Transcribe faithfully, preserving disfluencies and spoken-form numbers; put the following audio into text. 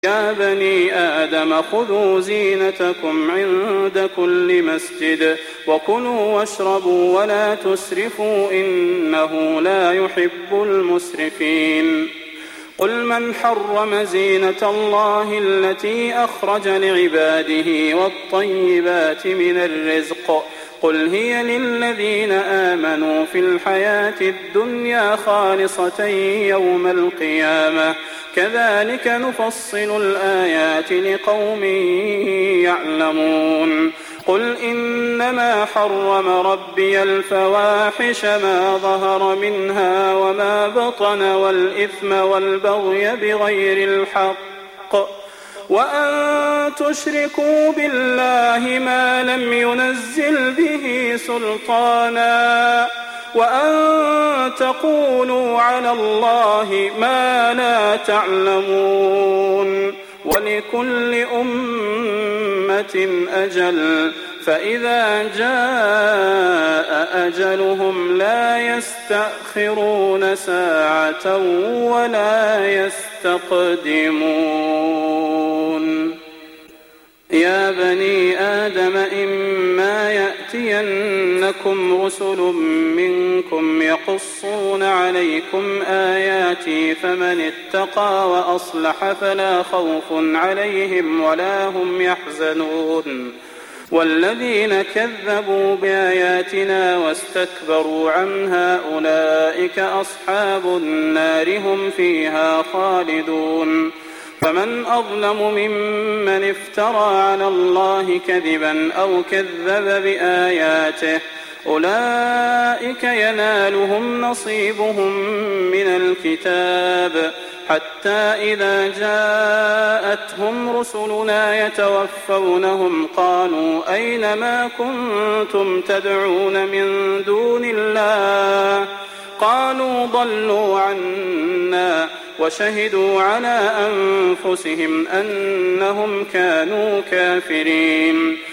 يا بني آدم خذوا زينتكم عند كل مسجد وكلوا واشربوا ولا تسرفوا إنه لا يحب المسرفين. قل من حرم زينة الله التي أخرج لعباده والطيبات من الرزق قل هي للذين آمنوا في الحياة الدنيا خالصة يوم القيامة كذلك نفصل الآيات لقوم يعلمون. قل إنما حرم ربي الفواحش ما ظهر منها وما بطن والإثم والبغي بغير الحق وأن تشركوا بالله ما لم ينزل به سلطانا وأن تقولوا على الله ما لا تعلمون. ولكل أمة أجل فإذا جاء أجلهم لا يستأخرون ساعة ولا يستقدمون. يا بني آدم إما يأتينكم رسل منكم يقصون عليكم آياتي فمن اتقى وأصلح فلا خوف عليهم ولا هم يحزنون. والذين كذبوا بآياتنا واستكبروا عنها أولئك أصحاب النار هم فيها خالدون. فمن أظلم ممن افترى على الله كذبا أو كذب بآياته أولئك ينالهم نصيبهم من الكتاب حتى إذا جاءتهم رسلنا يتوفونهم قالوا أين ما كنتم تدعون من دون الله قالوا ضلوا عنا وشهدوا على أنفسهم أنهم كانوا كافرين.